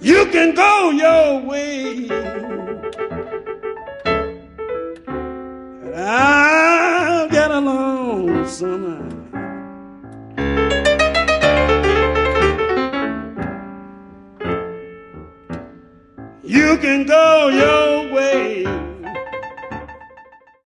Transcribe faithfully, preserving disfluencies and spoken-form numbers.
You can go your way, and I'll get along somehow. You can go your way,